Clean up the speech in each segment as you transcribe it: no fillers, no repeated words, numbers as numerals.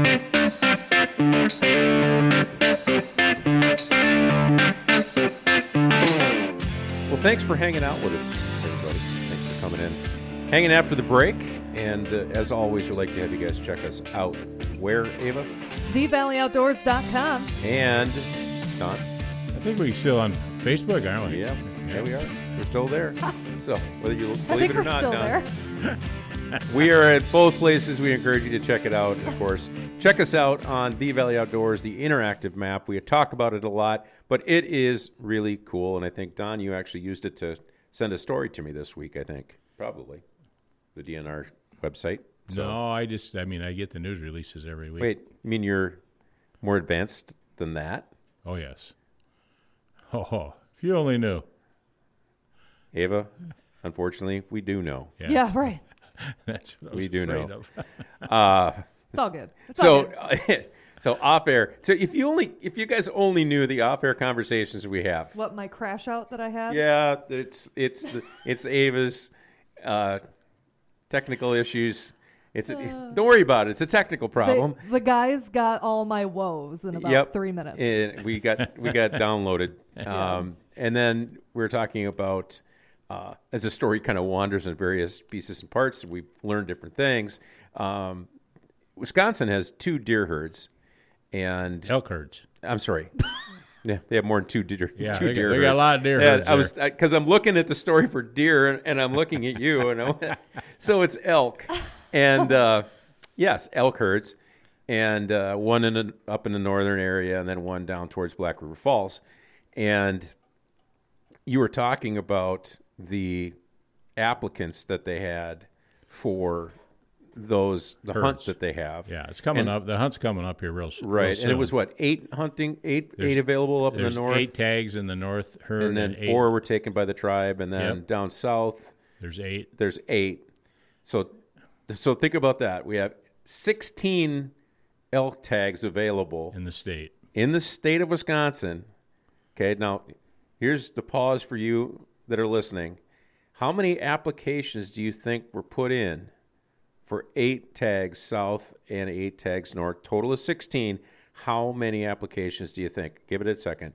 Well, thanks for hanging out with us, everybody. Thanks for coming in. Hanging after the break. And as always, we'd like to have you guys check us out. Where, Ava? TheValleyOutdoors.com. And Don? I think we're still on Facebook, aren't we? Yeah, there we are. We're still there. So, whether you believe it or not, still Don. there. We are at both places. We encourage you to check it out, of course. Check us out on The Valley Outdoors, the interactive map. We talk about it a lot, but it is really cool. And I think, Don, you actually used it to send a story to me this week, I think. Probably. The DNR website. So. No, I get the news releases every week. Wait, you mean you're more advanced than that? Oh, yes. Oh, if you only knew. Ava, unfortunately, we do know. Yeah, right. That's what I was We do afraid know. of. It's all good. It's all good. So off air. So if you guys only knew the off air conversations we have. What, my crash out that I had? Yeah, it's Ava's technical issues. Don't worry about it. It's a technical problem. The guys got all my woes in about 3 minutes. And we got downloaded. And then we were talking about as the story kind of wanders in various pieces and parts, we've learned different things. Wisconsin has 2 deer herds and Elk herds. I'm sorry. Yeah, they have more than 2 deer. Yeah, two they deer got a herds. lot of deer herds. Because I'm looking at the story for deer and I'm looking at you, and so it's elk, and yes, elk herds, and one up in the northern area, and then one down towards Black River Falls, and you were talking about the applicants that they had for the herds. hunt that they have. Yeah, it's coming up. The hunt's coming up here real soon. Right, and it was what, 8 available up in the north? 8 tags in the north herd. And then 8. 4 were taken by the tribe, and then down south There's 8. there's 8. So think about that. We have 16 elk tags available in the state. In the state of Wisconsin. Okay, now here's the pause for you that are listening. How many applications do you think were put in for 8 tags south and 8 tags north? Total is 16. How many applications do you think? Give it a second.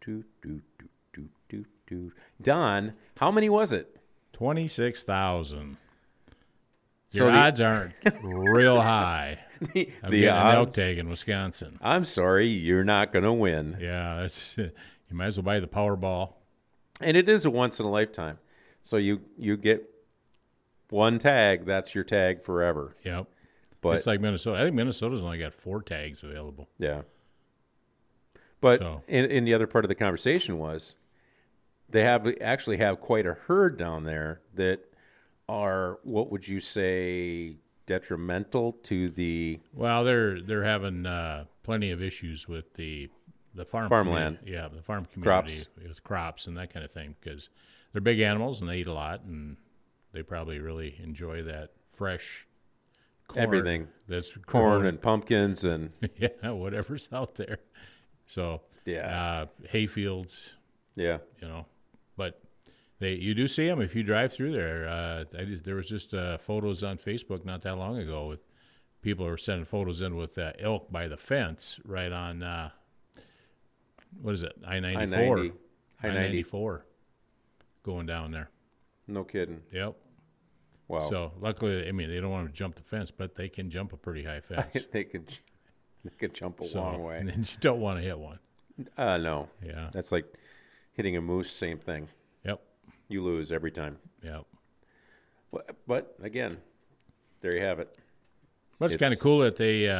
Don, how many was it? 26,000. Your odds aren't real high. The getting an elk odds, tag in Wisconsin. I'm sorry, you're not going to win. Yeah, you might as well buy the Powerball. And it is a once in a lifetime. So you get one tag, that's your tag forever. Yep. But it's like Minnesota. I think Minnesota's only got 4 tags available. Yeah. But in the other part of the conversation was they actually have quite a herd down there that are, what would you say, detrimental to the... Well, they're having plenty of issues with the farmland. Yeah, the farm community with crops and that kind of thing, because they're big animals and they eat a lot, and they probably really enjoy that fresh corn. Everything. That's corn and pumpkins and... yeah, whatever's out there. So, hay fields. Yeah. But you do see them if you drive through there. There was just photos on Facebook not that long ago with people who were sending photos in with elk by the fence right on, what is it, I-94. I-94 going down there. No kidding. Yep. Wow. So luckily, they don't want to jump the fence, but they can jump a pretty high fence. They could jump a long way. And then you don't want to hit one. No. Yeah. That's like hitting a moose, same thing. Yep. You lose every time. Yep. But again, there you have it. But it's kind of cool that they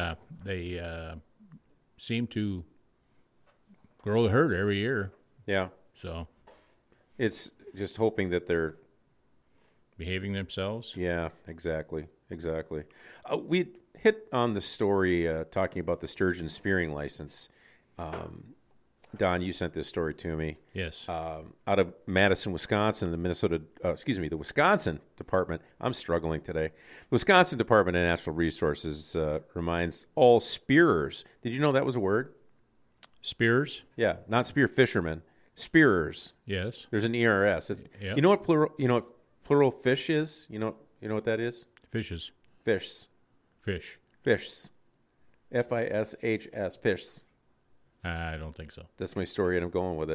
seem to grow the herd every year. Yeah. So it's just hoping that they're behaving themselves. Yeah, exactly. We hit on the story talking about the sturgeon spearing license. Don, you sent this story to me. Yes. Out of Madison, Wisconsin, the Wisconsin Department. I'm struggling today. The Wisconsin Department of Natural Resources reminds all spearers. Did you know that was a word? Spearers? Yeah, not spear fishermen. Spearers. Yes. There's an ERS. Yep. You know what plural? You know what plural fish is? You know what that is? Fishes. Fish. Fish. Fish. Fishs. Fish. I don't think so. That's my story, and I'm going with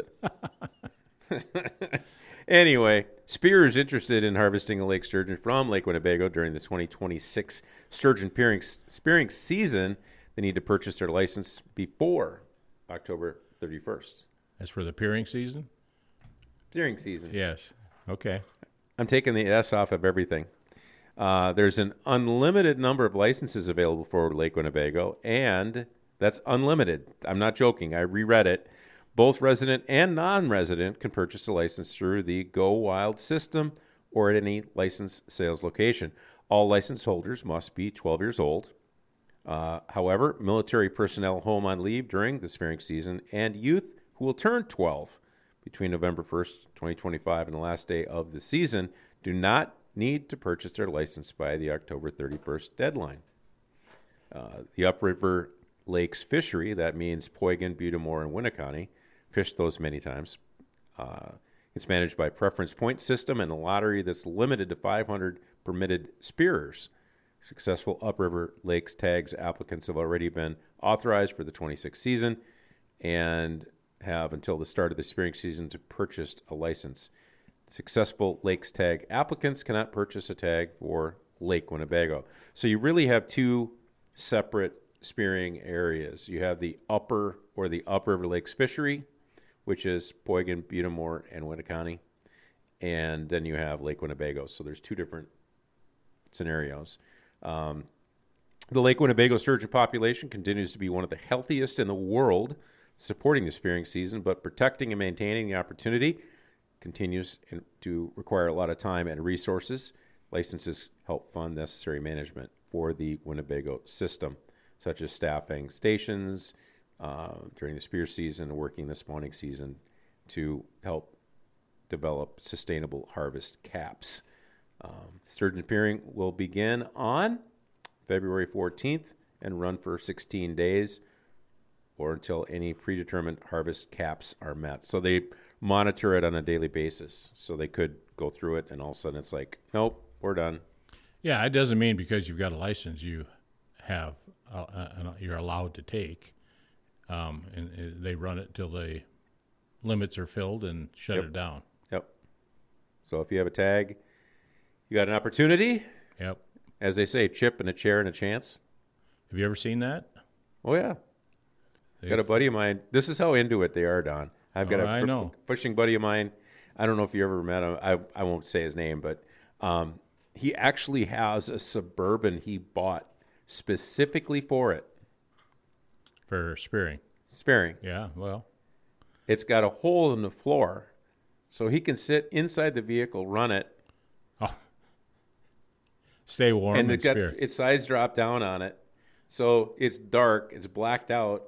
it. Anyway, Spears interested in harvesting a lake sturgeon from Lake Winnebago during the 2026 sturgeon spearing season. They need to purchase their license before October 31st. As for the peering season? Spearing season. Yes. Okay. I'm taking the S off of everything. There's an unlimited number of licenses available for Lake Winnebago, and that's unlimited. I'm not joking. I reread it. Both resident and non-resident can purchase a license through the Go Wild system or at any licensed sales location. All license holders must be 12 years old. However, military personnel home on leave during the spearing season and youth who will turn 12 between November 1st, 2025 and the last day of the season do not need to purchase their license by the October 31st deadline. The Upriver Lakes fishery, that means Poygan, Butamore, and Winneconne, fished those many times. It's managed by preference point system and a lottery that's limited to 500 permitted spearers. Successful Upriver Lakes tags applicants have already been authorized for the 26th season and have until the start of the spearing season to purchase a license. Successful Lakes tag applicants cannot purchase a tag for Lake Winnebago. So you really have two separate spearing areas. You have the upper or the Upriver Lakes fishery, which is Poygan, Butamore, and Winneconne. And then you have Lake Winnebago. So there's two different scenarios. The Lake Winnebago sturgeon population continues to be one of the healthiest in the world, supporting the spearing season, but protecting and maintaining the opportunity continues to require a lot of time and resources. Licenses help fund necessary management for the Winnebago system, such as staffing stations during the spear season and working the spawning season to help develop sustainable harvest caps. Sturgeon peering will begin on February 14th and run for 16 days or until any predetermined harvest caps are met. So they monitor it on a daily basis. So they could go through it and all of a sudden it's like, nope, we're done. Yeah, it doesn't mean because you've got a license you have you're allowed to take. And they run it till the limits are filled and shut it down. Yep. So if you have a tag, you got an opportunity. Yep. As they say, chip and a chair and a chance. Have you ever seen that? Oh, yeah. Got a buddy of mine. This is how into it they are, Don. I've got I know. Fishing buddy of mine. I don't know if you ever met him. I won't say his name, but he actually has a Suburban he bought specifically for it. For spearing. Spearing. Yeah, well. It's got a hole in the floor, so he can sit inside the vehicle, run it. Oh. Stay warm and got spear. its sides drop down on it. So it's dark, it's blacked out,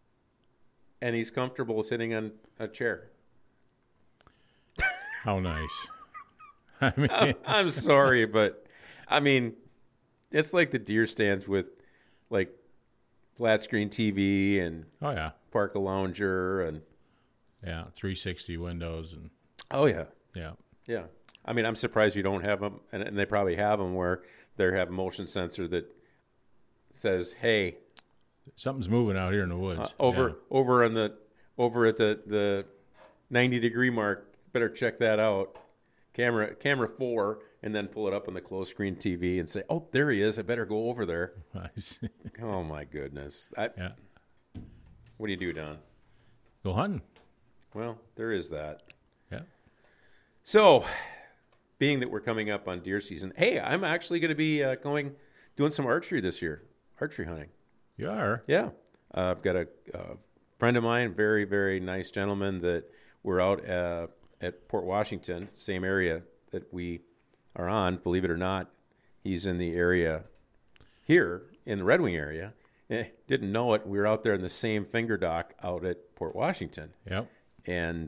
and he's comfortable sitting on a chair. How nice. I mean, I'm sorry, but I mean, it's like the deer stands with like flat screen TV and oh yeah, park a lounger and 360 windows and yeah. I mean, I'm surprised you don't have them, and they probably have them where they have a motion sensor that says, "Hey, something's moving out here in the woods." Over at the 90-degree mark. Better check that out. Camera 4, and then pull it up on the closed screen TV and say, "Oh, there he is. I better go over there." Oh my goodness. Yeah. What do you do, Don? Go hunting. Well, there is that. Yeah. So, being that we're coming up on deer season, hey, I'm actually going to be doing some archery this year. Archery hunting. You are? Yeah. I've got a friend of mine, very, very nice gentleman that we're out at Port Washington, same area that we are on. Believe it or not, he's in the area here in the Red Wing area. Didn't know it. We were out there in the same finger dock out at Port Washington. Yep. And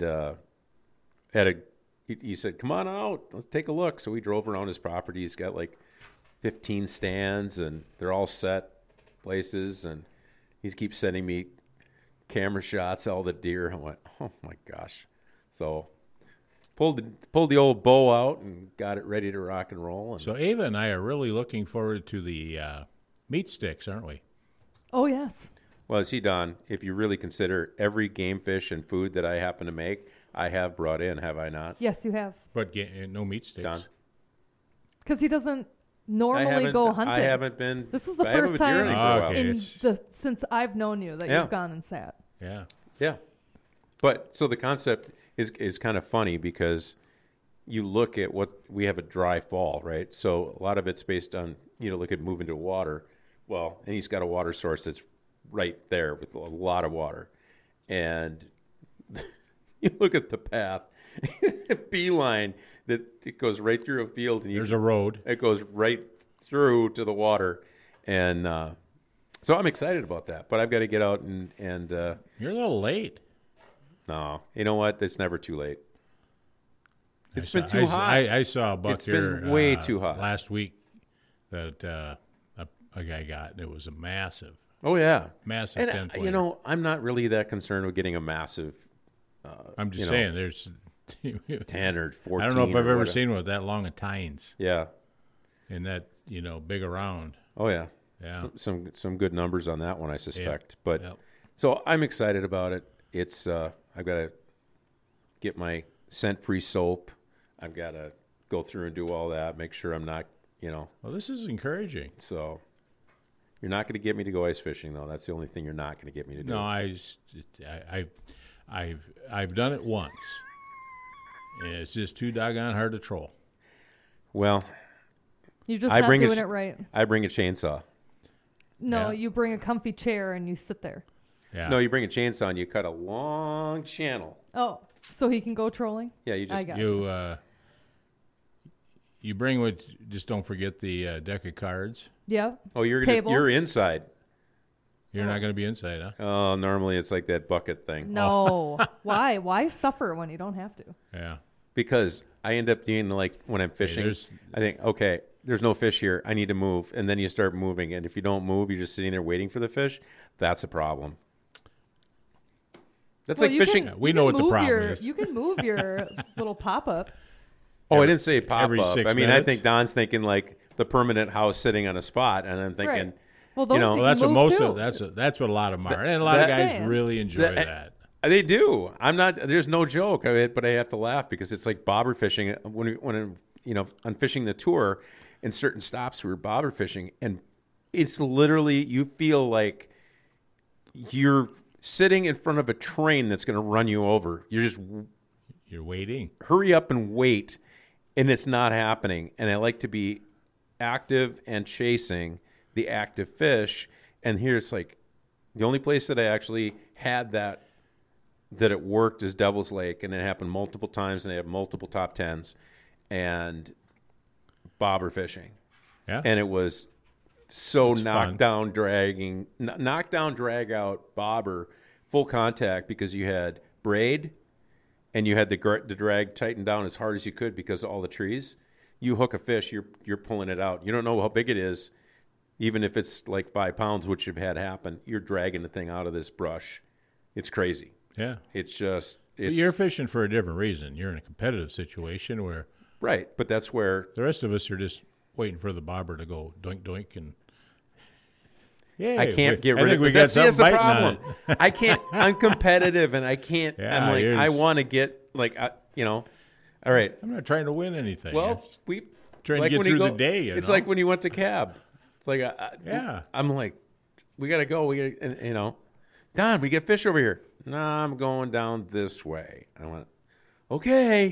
he said, "Come on out, let's take a look." So we drove around his property. He's got like 15 stands, and they're all set places. And he keeps sending me camera shots, all the deer. I went, "Oh my gosh!" So pulled the old bow out and got it ready to rock and roll. And so Ava and I are really looking forward to the meat sticks, aren't we? Oh, yes. Well, see, Don, if you really consider every game fish and food that I happen to make, I have brought in, have I not? Yes, you have. But no meat sticks. Don? Because he doesn't normally go hunting. I haven't been. This is the I haven't first been deer time hunting for a while. Okay. since I've known you that Yeah. you've gone and sat. Yeah. Yeah. But so the concept is kind of funny because you look at what we have a dry fall, right? So a lot of it's based on, look at moving to water. Well, and he's got a water source that's right there with a lot of water. And you look at the path, beeline, that it goes right through a field. And There's a road. It goes right through to the water. And so I'm excited about that. But I've got to get out and You're a little late. no, you know what? It's never too late. It's been too hot. I saw a buck It's here been way too hot. last week that a guy got, and it was a massive Oh yeah, 10 and pointer. I'm not really that concerned with getting a massive I'm just saying, there's 10 or 14. I don't know if or I've ever whatever. seen one with that long of tines Yeah. and that big around. Oh yeah. Yeah. Some good numbers on that one, I suspect. But Yep. so I'm excited about it. It's I've got to get my scent-free soap. I've got to go through and do all that. Make sure I'm not, Well, this is encouraging. So you're not going to get me to go ice fishing, though. That's the only thing you're not going to get me to do. No, I've done it once. And it's just too doggone hard to troll. Well, You're just I not bring doing a- it right. I bring a chainsaw. No, Yeah. you bring a comfy chair and you sit there. Yeah. No, you bring a chainsaw and you cut a long channel. Oh, so he can go trolling? Yeah, you just I got You bring what? Just don't forget the deck of cards. Yeah. you're inside. You're not going to be inside, huh? Oh, normally it's like that bucket thing. No. Why? Why suffer when you don't have to? Yeah. Because I end up doing like when I'm fishing, there's- I think, okay, there's no fish here. I need to move. And then you start moving. And if you don't move, you're just sitting there waiting for the fish. That's a problem. That's Well, like you fishing. can- We you know can what the move problem your- is. You can move your little pop-up. Oh, I didn't say pop every up. 6 I mean, I minutes? think Don's thinking like the permanent house sitting on a spot. And I'm thinking, Right. Well, those know- you Well, that's can what move most too. of that's what a lot of them are, and a lot of guys Saying. really enjoy that. They do. I'm not. There's no joke. But I have to laugh because it's like bobber fishing. When I'm fishing the tour, in certain stops we're bobber fishing, and it's literally you feel like you're sitting in front of a train that's going to run you over. You're just You're waiting. hurry up and wait, and it's not happening. And I like to be active and chasing the active fish. And here's like the only place that I actually had that it worked is Devil's Lake, and it happened multiple times, and they have multiple top tens and bobber fishing. Yeah. And it was so It's fun. knockdown, drag out bobber, full contact because you had braid and you had the drag tightened down as hard as you could because of all the trees. You hook a fish, you're pulling it out. You don't know how big it is, even if it's like 5 pounds, which you've had happen. You're dragging the thing out of this brush. It's crazy. Yeah. It's just But you're fishing for a different reason. You're in a competitive situation where right, but that's where the rest of us are just waiting for the bobber to go doink doink and. Yeah, I can't get I rid think of we it. got That's the something biting on problem. it. I can't. I'm competitive, and I can't. Yeah, I'm like, you're I just- want to get like, all right. I'm not trying to win anything. Well, I'm just we trying like to get when you through go- the day. It's know? like when you went to cab. It's like, Yeah. I'm like, we gotta go. We got, and Don, we get fish over here. No, I'm going down this way. I went, okay.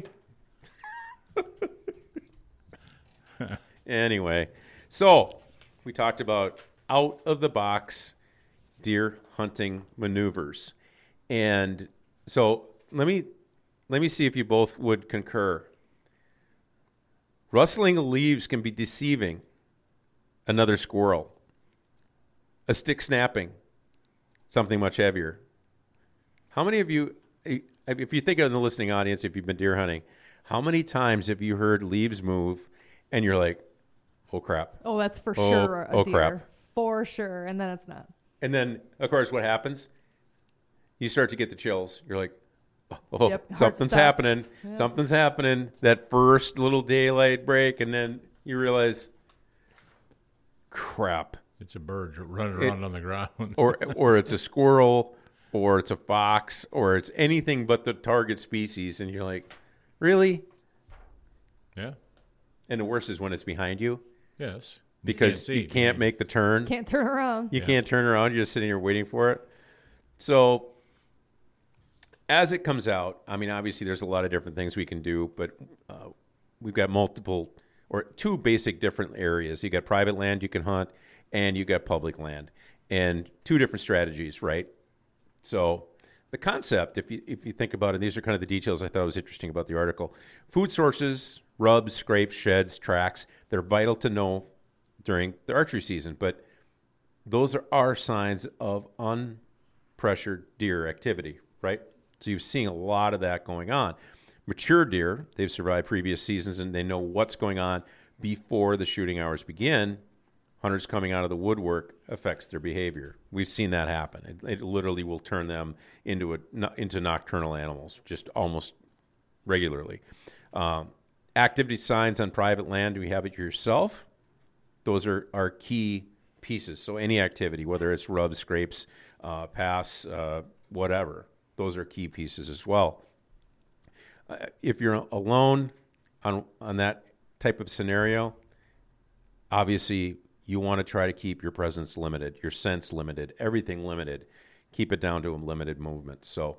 Anyway, so we talked about out of the box deer hunting maneuvers, and so let me see if you both would concur. Rustling of leaves can be deceiving. Another squirrel. A stick snapping. Something much heavier. How many of you, if you think of the listening audience, if you've been deer hunting, how many times have you heard leaves move and you're like, oh crap. Oh, that's for Oh, sure a oh, deer. crap. For sure. And then it's not. And then, of course, what happens? You start to get the chills. You're like, oh, Yep, heart something's stops. happening. Yep. Something's happening. That first little daylight break, and then you realize, crap, It's a bird running around on the ground. or it's a squirrel, or it's a fox, or it's anything but the target species, and you're like, really? Yeah. And the worst is when it's behind you. Yes. Because you can't make the turn. Can't turn around. You can't turn around. You're just sitting here waiting for it. So as it comes out, I mean, obviously there's a lot of different things we can do, but we've got two basic different areas. You got private land you can hunt, and you got public land, and two different strategies, right? So the concept, if you think about it, these are kind of the details I thought was interesting about the article. Food sources, rubs, scrapes, sheds, tracks, they're vital to know during the archery season, but those are signs of unpressured deer activity, right? So you're seeing a lot of that going on. Mature deer, they've survived previous seasons and they know what's going on before the shooting hours begin. Hunters coming out of the woodwork affects their behavior. We've seen that happen. It literally will turn them into nocturnal animals, just almost regularly. Activity signs on private land, do you have it yourself? Those are key pieces. So any activity, whether it's rubs, scrapes, pass, whatever, those are key pieces as well. If you're alone on that type of scenario, obviously you want to try to keep your presence limited, your sense limited, everything limited. Keep it down to a limited movement. So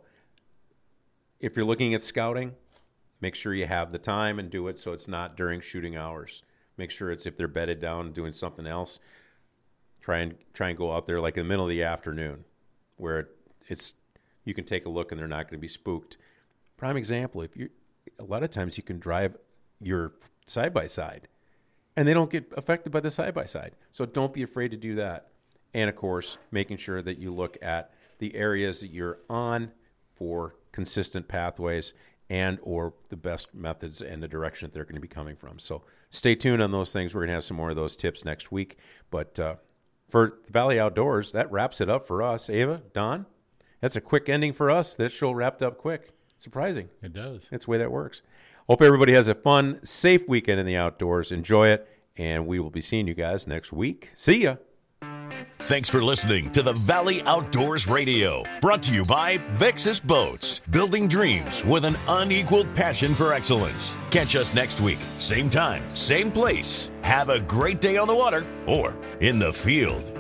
if you're looking at scouting, make sure you have the time and do it so it's not during shooting hours. Make sure it's if they're bedded down doing something else. Try and go out there like in the middle of the afternoon, where it's you can take a look and they're not going to be spooked. Prime example: a lot of times you can drive your side by side, and they don't get affected by the side by side. So don't be afraid to do that. And of course, making sure that you look at the areas that you're on for consistent pathways and or the best methods and the direction that they're going to be coming from. So stay tuned on those things. We're going to have some more of those tips next week. But for Valley Outdoors, that wraps it up for us. Ava, Don, that's a quick ending for us. That show wrapped up quick. Surprising. It does. That's the way that works. Hope everybody has a fun, safe weekend in the outdoors. Enjoy it, and we will be seeing you guys next week. See ya. Thanks for listening to the Valley Outdoors Radio, brought to you by Vexus Boats, building dreams with an unequaled passion for excellence. Catch us next week, same time, same place. Have a great day on the water or in the field.